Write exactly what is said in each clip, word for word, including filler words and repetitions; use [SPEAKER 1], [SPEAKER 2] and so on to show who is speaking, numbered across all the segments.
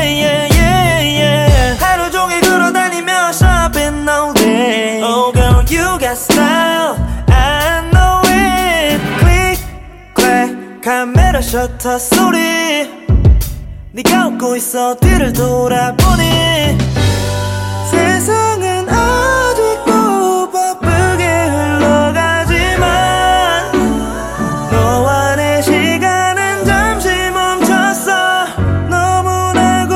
[SPEAKER 1] yeah, yeah, yeah. 하루 종일 걸어다니며 shopping all day. Oh girl, you got style, I know it. Click, clack, 카메라 셔터 소리. 네가 웃고 있어 뒤를 돌아보니 세상은 아직도 바쁘게 흘러가지만 너와 내 시간은 잠시 멈췄어. 너무나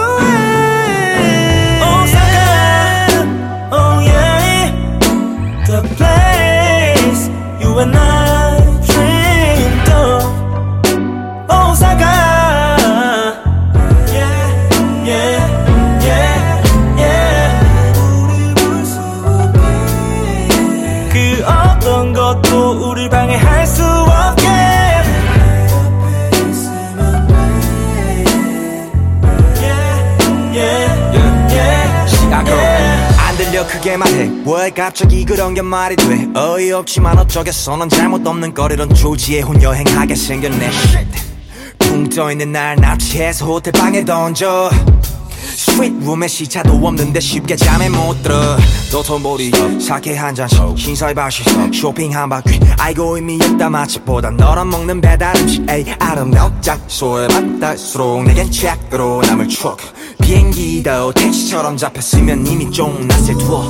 [SPEAKER 1] 고요해. Osaka, oh yeah, the place you and I dreamed of. Osaka, 어떤 것도 우릴 방해할 수 없게. 시각으로 안 들려 크게 말해. 왜 갑자기 그런 게 말이 돼. 어이없지만 어쩌겠어. 넌 잘못 없는 거리론 조지에 혼여행하게 생겼네. 붕 떠있는 날 납치해서 호텔 방에 던져. 스윗룸에 시차도 없는데 쉽게 잠에 못 들어. 도토모리 사케 한 잔씩 신사의 바시 쇼핑 한 바퀴. 아이고 의미 없다 맛집보다 너랑 먹는 배달 음식. 에이 아름다운 장소에 맞닿을수록 내겐 책으로 남을 추억. 비행기도 택시처럼 잡혔으면 이미 좀 낯을 투어.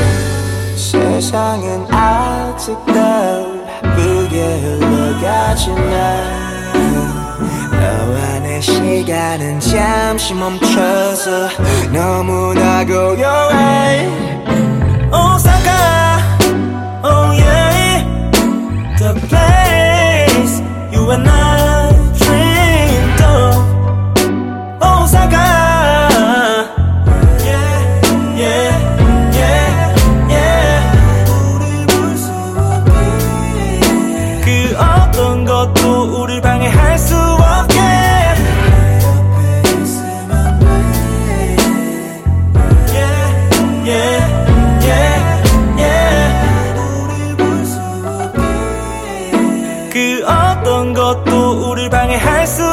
[SPEAKER 1] 세상은 아직도 바쁘게 흘러가지만 너와 내 시간은 잠시 멈춰서 너무나 고요해. Osaka, oh yeah, the place you and I dreamed of. Osaka, yeah, yeah, yeah, yeah. 우리 볼 수 없게. 그 어떤 것도 우릴 방해할 수 없게. 그 어떤 것도 우릴 방해할 수